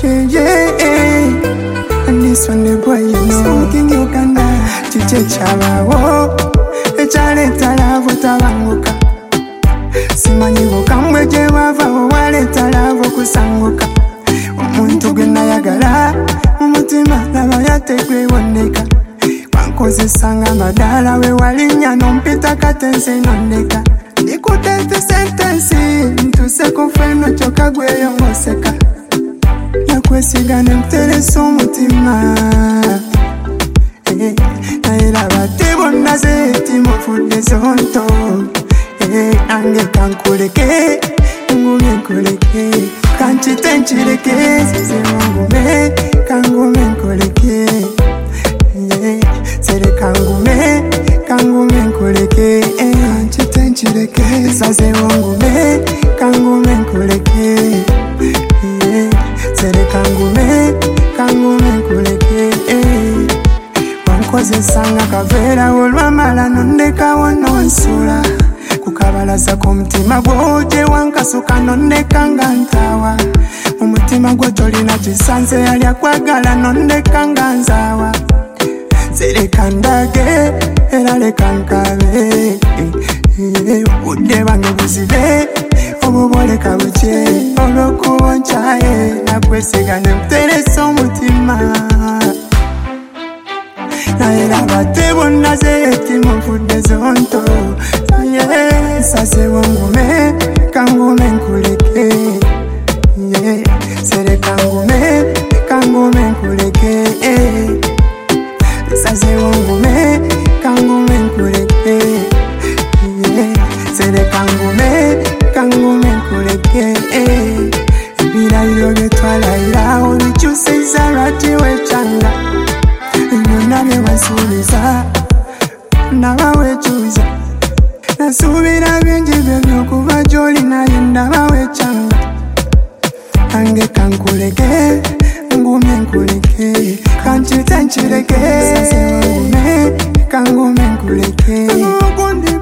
yeah. And this one the boy you know Smoking Uganda Chiche chabawo Echaleta lavo tabanguka Simanyi bukamwe je wava waleta lavo kusanguka Omuntu gwe nayagala Umutima laba yategwe woneka Wankozesanga madala we walinya nompita katense nondeka Nikutete sentensi Ntuse kufeno choka gweyo ngoseka Nakwesiga nemteresa omutima Naera batebo naze timofudde zonto Ange kankuleke Ngume nkuleke Kanchite nchireke Sese wangume Kangume nkuleke Sere kangume nkuleke Kanchite nchireke Sese wangume Kangume nkuleke Sere kangume nkuleke Wankozesanga kavera olwamala nondeka wononsula Kukabalaza k'omutima gwoje wankasuka nondeka nga ntawa Omutima gwo tolina kisanze yali akwagala nondeka nga nzaawa Sereka ndage era leka nkabe Budde bange buzibe obuboleka buke olw'okuba nkyaye nakwesiga nemteresa omutima Naera batebo naze timofudde zonto Sase wangume kangume nkuleke Sere kangume nkuleke Sase wangume kangume nkuleke Sere kangume nkuleke Ebirayiro byetwalayirawo bikyusiza lwaki wekyanga Byonna bye wasuubiza ndaba wekyuza Nasuubira bingi byo by'okuva gy'oli naye ndaba wekyanga Kange kankuleke ngumye nkuleke Kanchite nchireke Sase wangume kangume nkuleke